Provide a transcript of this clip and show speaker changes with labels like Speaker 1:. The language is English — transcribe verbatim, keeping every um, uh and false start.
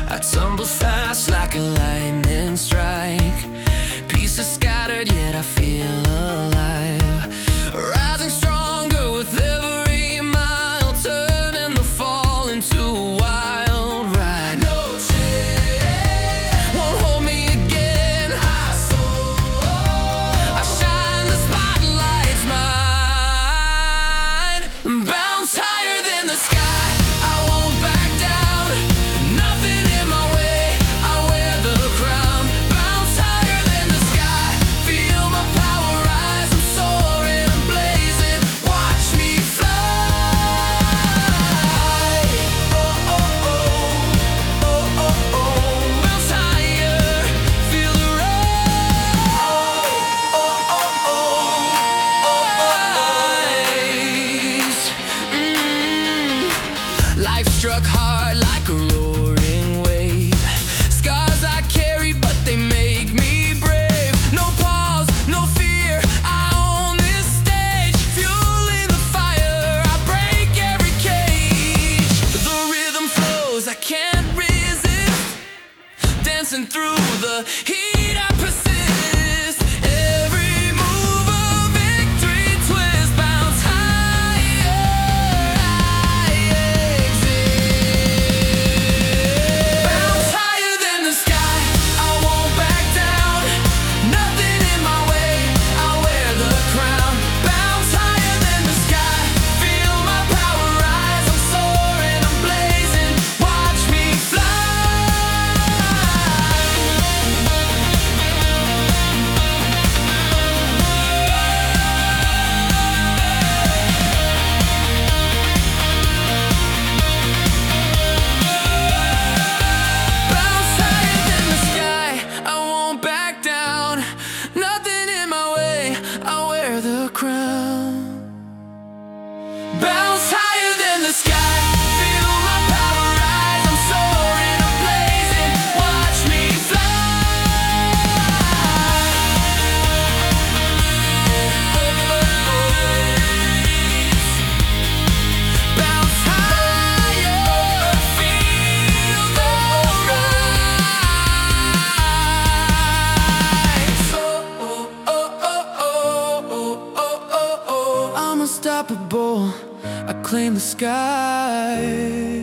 Speaker 1: I tumble fast like a lightning strike. Pieces scattered, yet I feel alive. Rising stronger with every mile, turning the fall into a wild ride. No chain won't hold me again. I soar, I shine, the spotlight's mine. Bounce higher than the sky, I won't back down. Nothing in my way, I wear the crown. Bounce higher than the sky, feel my power rise. I'm soaring, I'm blazing, watch me fly. Oh, oh, oh, oh, oh, oh. Bounce higher, feel the rise. Oh, oh, oh, oh, rise. Mm. Life struck hard like a roaring wave. Scars I carry, but they make me brave. No pause, no fear, I own this stage. Fueling the fire, I break every cage. The rhythm flows, I can't resist. Dancing through the heat, I persist. Every move a victory twist. Bounce higher, I exist. Bounce higher than the sky, I won't back down. Nothing in my way, I wear the crown. Bounce higher than the sky, feel my power rise. I'm soaring, I'm blazing, watch me fly. Bounce higher than the sky, I won't back down. Nothing in my way, I wear the crown. Bounce higher than the sky, feel my power rise. I'm soaring, I'm blazing, watch me fly. Bounce higher, feel the rise. Oh, oh, oh, oh, oh, oh, oh, oh. I'm unstoppable, I claim the sky.